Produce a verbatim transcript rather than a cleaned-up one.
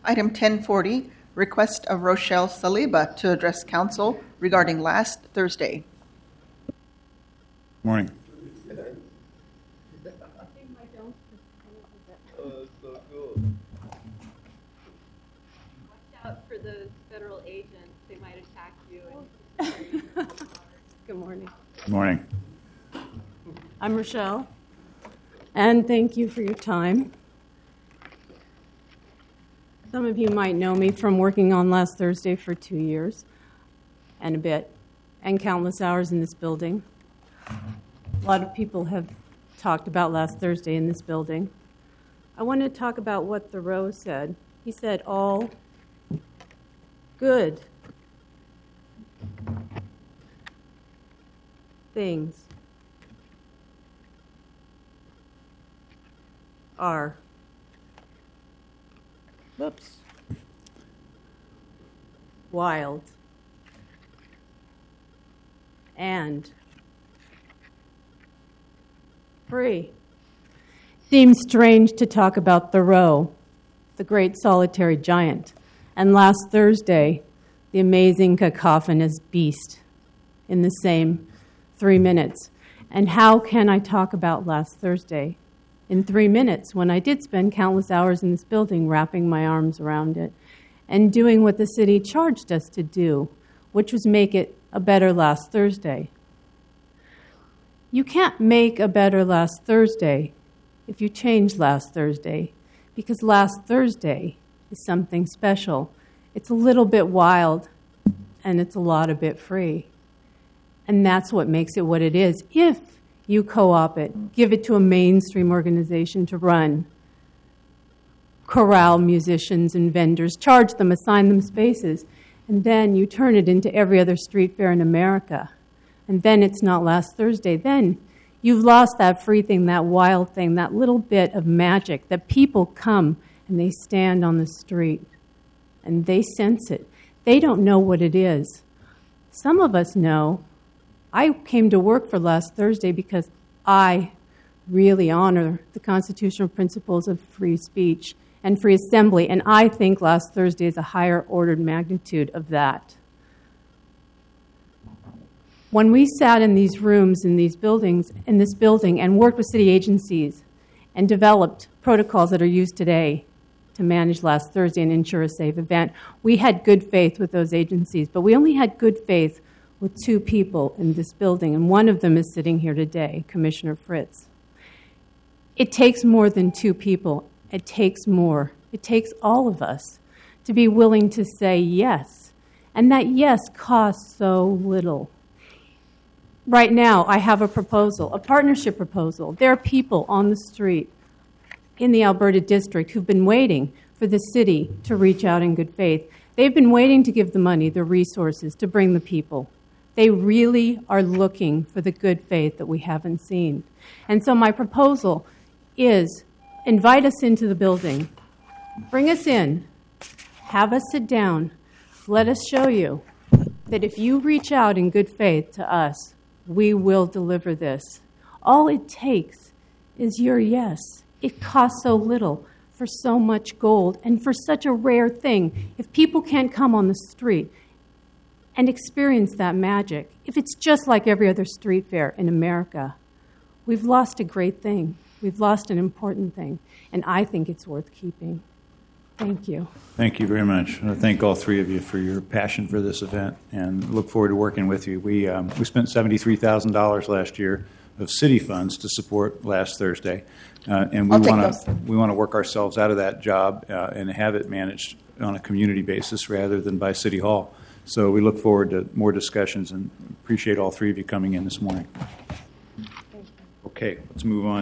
Item ten forty, request of Rochelle Saliba to address council regarding last Thursday. Morning. Watch out for those federal agents. They might attack you. And Good morning. Good morning. I'm Rochelle, and thank you for your time. Some of you might know me from working on Last Thursday for two years and a bit, and countless hours in this building. A lot of people have talked about Last Thursday in this building. I want to talk about what Thoreau said. He said, all good things are, whoops, wild and free. Seems strange to talk about Thoreau, the great solitary giant, and Last Thursday, the amazing cacophonous beast, in the same three minutes. And how can I talk about Last Thursday in three minutes when I did spend countless hours in this building wrapping my arms around it and doing what the city charged us to do, which was make it a better Last Thursday? You can't make a better Last Thursday if you change Last Thursday, because Last Thursday is something special. It's a little bit wild, and it's a lot a bit free. And that's what makes it what it is. If you co-op it, give it to a mainstream organization to run, corral musicians and vendors, charge them, assign them spaces, and then you turn it into every other street fair in America. And then it's not Last Thursday. Then you've lost that free thing, that wild thing, that little bit of magic that people come and they stand on the street and they sense it. They don't know what it is. Some of us know. I came to work for Last Thursday because I really honor the constitutional principles of free speech and free assembly, and I think Last Thursday is a higher ordered magnitude of that. When we sat in these rooms, in these buildings, in this building, and worked with city agencies and developed protocols that are used today to manage Last Thursday and ensure a safe event, we had good faith with those agencies, but we only had good faith with two people in this building, and one of them is sitting here today, Commissioner Fritz. It takes more than two people. It takes more. It takes all of us to be willing to say yes, and that yes costs so little. Right now, I have a proposal, a partnership proposal. There are people on the street in the Alberta district who've been waiting for the city to reach out in good faith. They've been waiting to give the money, the resources, to bring the people. They really are looking for the good faith that we haven't seen. And so my proposal is invite us into the building. Bring us in. Have us sit down. Let us show you that if you reach out in good faith to us, we will deliver this. All it takes is your yes. It costs so little for so much gold and for such a rare thing. If people can't come on the street and experience that magic, if it's just like every other street fair in America, we've lost a great thing. We've lost an important thing, and I think it's worth keeping. Thank you. Thank you very much. I thank all three of you for your passion for this event and look forward to working with you. We um, we spent seventy-three thousand dollars last year of city funds to support Last Thursday, uh, and we want to we want to work ourselves out of that job uh, and have it managed on a community basis rather than by City Hall. So we look forward to more discussions and appreciate all three of you coming in this morning. Okay, let's move on.